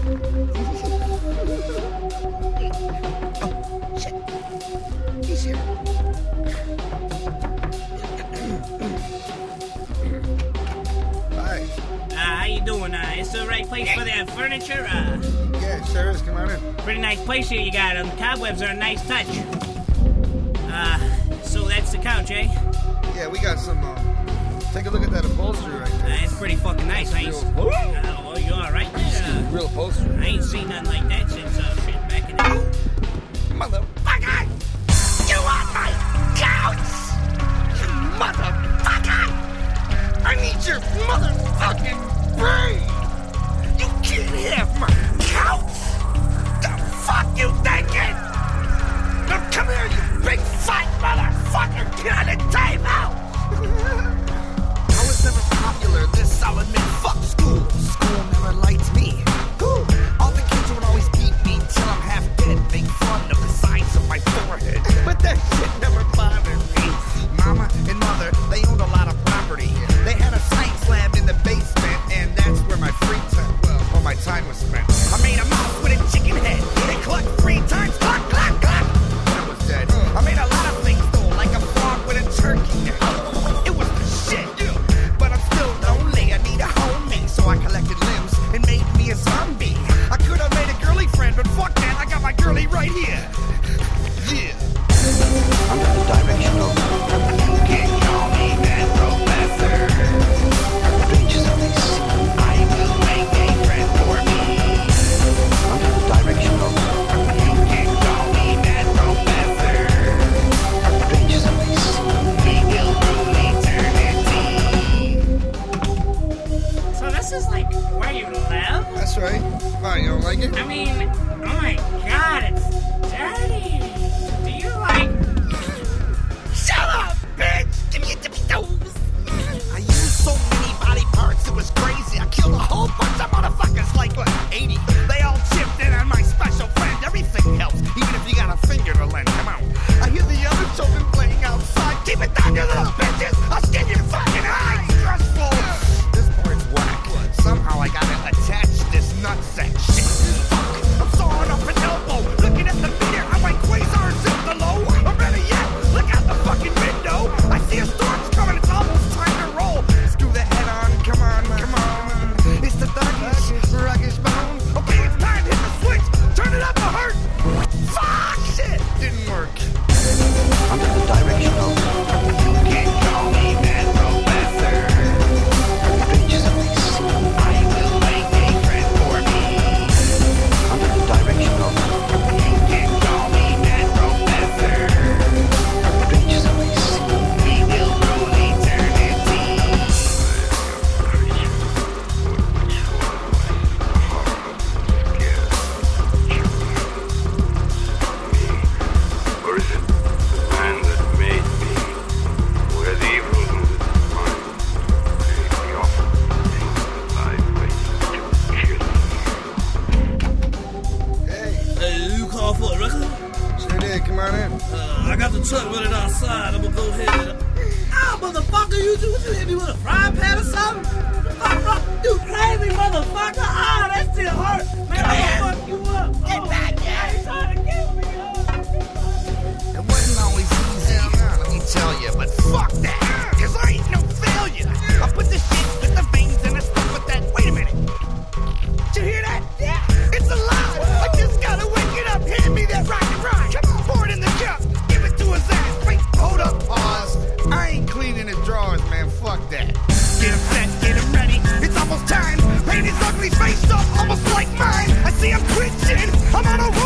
Oh, shit. He's here. Hi. How you doing? Is the right place for the furniture? Yeah, sure is. Come on in. Pretty nice place here you got. The cobwebs are a nice touch. So that's the couch, eh? Yeah, we got some, take a look at that upholstery right there. It's pretty fucking nice. I ain't... Oh, you alright there? Real upholstery. I ain't seen nothing like that since, shit, back in the... Motherfucker! You on my couch! You motherfucker! I need your motherfucking brain! You can't have my couch! The fuck you thinking? Now come here, you big fat motherfucker! Get on the table! I was never popular, this I'll admit. Fuck school. School never liked me. All the kids would always beat me till I'm half dead. Make fun of the size of my forehead. But that shit never bothered me. Mama and mother, they owned a lot of property. They had a science lab in the basement, and that's where my free time, well, my time was spent. I made a mouse with a chicken head. They clucked 3 times, cluck, cluck, cluck. And I was dead. I made a lot of things though, like a frog with a turkey neck. It was the shit. But I'm still lonely. I need a homie, so I collected limbs and made me a zombie. I could have made a girly friend, but fuck that. I got my girlie right here. Yeah. Under the direction of you can call me that professor. Creatures of this, I will make a friend for me. Under the direction of you can call me that professor. Creatures of this, we will rule eternity. So this is like where you live? That's right. Why, you don't like it? I mean, oh my god, it's dirty. Do you like... Shut up, bitch! Give me your tippy toes! I used so many body parts, it was crazy. I killed a whole bunch of motherfuckers, like, what, 80? They all chipped in on my special friend. Everything helps, even if you got a finger to lend. Come on. I hear the other children playing outside. Keep it down, you little bitches! I'll skin your fucking eyes! Stressful! This part's whack. Somehow I gotta attach this nutsack shit. Fuck! I'm sawing off an elbow. Looking at the meter, I'm like quasars in the low. Or better yet, look out the fucking window. I see a storm's coming, it's almost time to roll. Screw the head on, come on, come on. It's the thuggish bone. Okay, it's time, hit the switch. Turn it up a hurt. Fuck! Shit! Didn't work. Under the direction of you can call me that professor. Creatures of this, I will make a friend for me. Under the direction of you can call me that professor. Creatures of this, we will rule eternity. Or is it the man that made me, where the evil is mine, the awful things that I wait to kill? Hey, You call for a record? sure did. Come on in. I got the truck running outside. I'm gonna go ahead and... motherfucker, you hit me with a frying pan or something? You crazy motherfucker. That shit hurt. Man, I'm gonna fuck you up. Get back here. I ain't trying to kill me. It wasn't always easy, let me tell you, but fuck that, cause I ain't no failure. I put the shit with the veins and I stuff with that. Wait a minute. Did you hear that? Yeah. It's alive. I just gotta wake it up. Hand me that rock and rhyme. Come on, pour it in the cup. Give it to his ass. Wait, hold up, pause. I ain't cleaning his drawers, man. Fuck that. Get him set, get him ready. It's almost time. Paint his ugly face up, almost like mine. I see him twitching. I'm on a